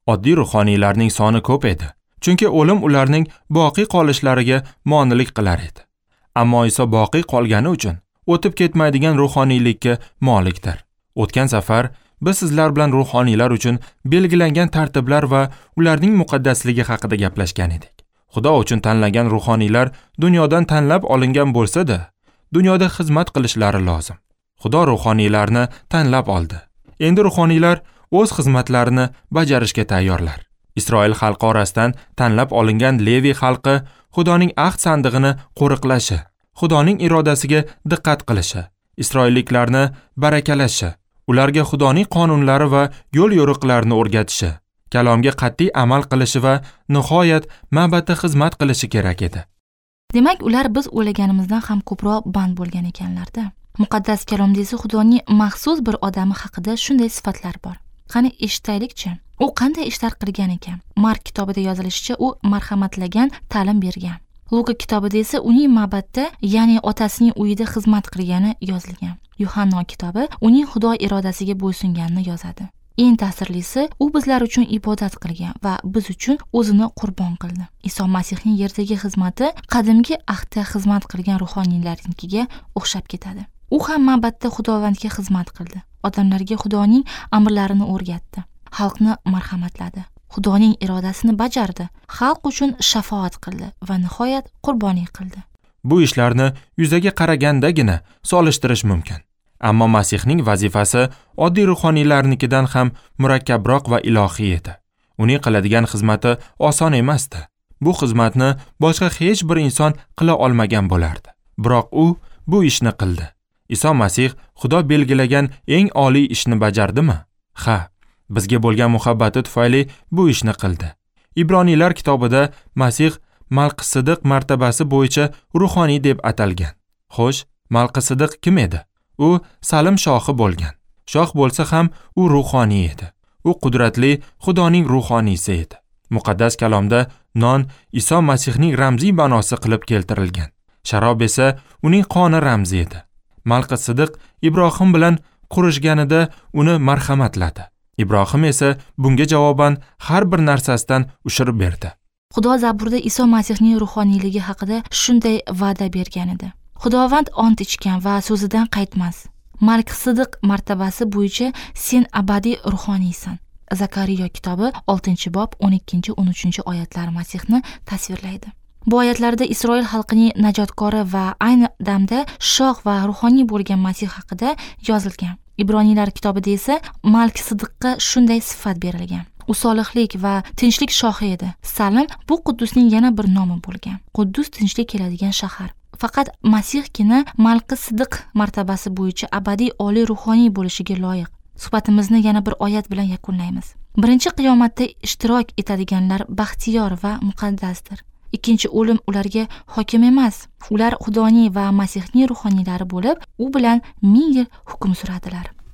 Oddiy ruhoniylarning soni ko'p edi. Chunki o'lim ularning boqiy qolishlariga monelik qilar edi. Ammo Iso boqiy qolgani uchun o'tib ketmaydigan ruhoniylikka molikdir. O'tgan safar biz sizlar bilan ruhoniylar uchun belgilangan tartiblar va ularning muqaddasligi haqida gaplashgan edik. Xudo uchun tanlangan ruhoniylar dunyodan tanlab olingan bo'lsa-da, dunyoda xizmat qilishlari lozim. Xudo ruhoniylarni tanlab oldi. Endi ruhoniylar o'z xizmatlarini bajarishga tayyorlar. Isroil xalqi orasidan tanlab olingan Levi xalqi Xudoning ahd sandig'ini qo'riqlashi, Xudoning irodasiga diqqat qilishi, isroilliklarni barakalashi, ularga Xudoning qonunlari va yo'l-yo'riqlarini o'rgatishi, kalomga qat'iy amal qilishi va nihoyat ma'batda xizmat qilishi kerak edi. Demak, ular biz o'ylaganimizdan ham ko'proq band bo'lgan ekanlarda. Muqaddas kalomda esa Xudoning maxsus bir odami haqida shunday sifatlar bor. Qani eshitaylik-chi. U qanday ishlar qilgan ekan? Mark kitobida yozilishicha, u marhamatlagan, ta'lim bergan. Luka kitobida esa uning ma'batda, ya'ni otasining uyida xizmat qilgani yozilgan. Yuhanna kitobi uning Xudo irodasiga bo'ysunganini yozadi. Eng ta'sirlisi, u bizlar uchun ibodat qilgan va biz uchun o'zini qurbon qildi. Iso Masihning yerdagi xizmati qadimgi ahdda xizmat qilgan ruhoniylarnikiga o'xshab ketadi. U ham ma'batda Xudovandga xizmat qildi. Odamlarga Xudoning amrlarini o'rgatdi. Xalqni marhamatladi. Xudoning irodasini bajardi. Xalq uchun shafoat qildi va nihoyat qurbonlik qildi. Bu ishlarni yuzaga qaragandagina solishtirish mumkin. Ammo Masihning vazifasi oddiy ruhoniylarnikidan ham murakkabroq va ilohiy edi. Uning qiladigan xizmati oson emasdi. Bu xizmatni boshqa hech bir inson qila olmagan bo'lardi. Biroq u bu ishni qildi. Iso Masih Xudo belgilagan eng oliy ishni bajardimi? Ha, bizga bo'lgan muhabbati tufayli bu ishni qildi. Ibroniylar kitobida Masih Malqisidiq martabasi bo'yicha ruhoniy deb atalgan. Xo'sh, Malqisidiq kim edi? U Salim shohi bo'lgan. Shoh bo'lsa ham u ruhoniy edi. U qudratli Xudoning ruhoniysi edi. Muqaddas kalomda non Iso Masihning ramziy ma'nosi qilib keltirilgan. Sharob esa uning qoni ramzi edi. Malqisidiq Ibrohim bilan qurishganida uni marhamatladi. Ibrohim esa bunga javoban har bir narsasidan ushirib berdi. Xudo Zaburda Iso Masihning ruhoniyligi haqida shunday va'da bergan edi. Xudovand ont ichgan va so'zidan qaytmas. Malqisidiq martabasi bo'yicha sen abadiy ruhoniysan. Zakariya kitobi 6-bob 12-13 oyatlar Masihni tasvirlaydi. Bu oyatlarda Isroil xalqining najotkori va ayni damda shoh va ruhoniy bo'lgan Masih haqida yozilgan. Ibroniylar kitobida esa Malqisidiqqa shunday sifat berilgan. U solihlik va tinchlik shohi edi. Salim bu Quddusning yana bir nomi bo'lgan. Quddus tinchlik keladigan shahar. Faqat Masihgina Malqisidiq martabasi bo'yicha abadiy oliy ruhoniy bo'lishiga loyiq. Suhbatimizni yana bir oyat bilan yakunlaymiz. Birinchi qiyomatda ishtirok etadiganlar baxtiyor va muqaddasdir. Ikkinchi o'lim ularga hokim emas. Ular Xudoning va Masihning ruhoniylari bo'lib, u bilan 1000 yil hukm suradilar.